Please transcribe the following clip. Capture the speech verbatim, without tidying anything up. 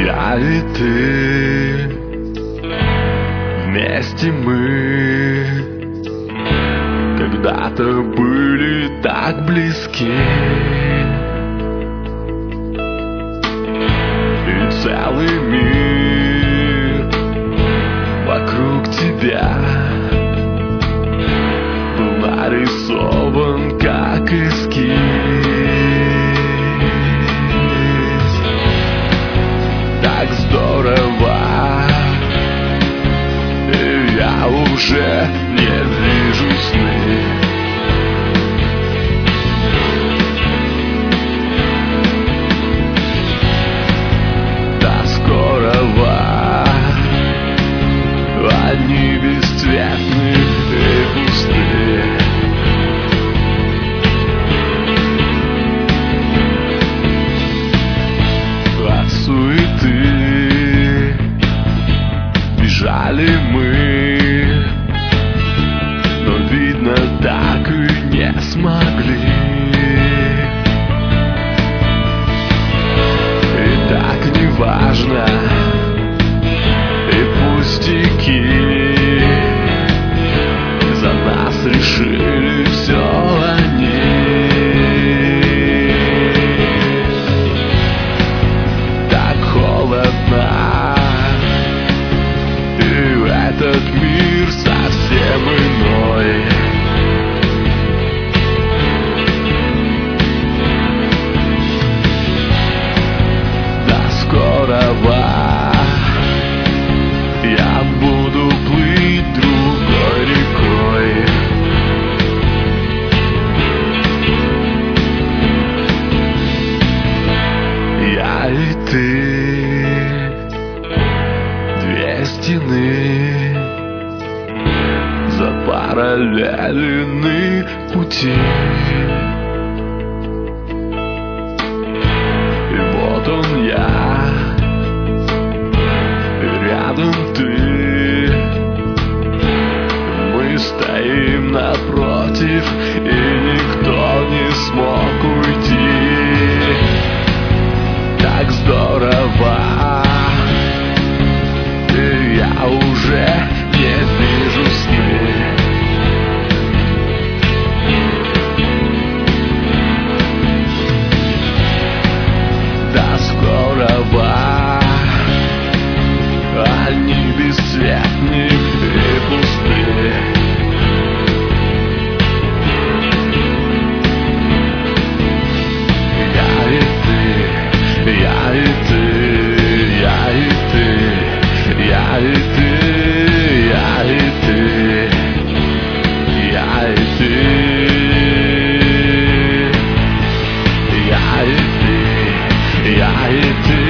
Я и ты, вместе мы когда-то были так близки, и целый мир вокруг тебя был нарисован как эскиз. Так здорово, и я уже не вижу сны. До скорого, они бесцветны и пусты. От суеты бежали мы, но, видно, так и не смогли. И так неважно, и пустяки, за нас решили все они. Так холодно, и этот мир совсем иной. До скорого, я буду плыть другой рекой. Я и ты, две стены, запараллелены пути. И вот он я, и рядом ты. Мы стоим напротив, и никто не смог уйти. Так здорово, и я уже не вижу сны. До скорого, они бесцветны и пусты. Я и ты, я и ты, я и ты, я и ты, я и ты, я и ты, я и ты, я и ты.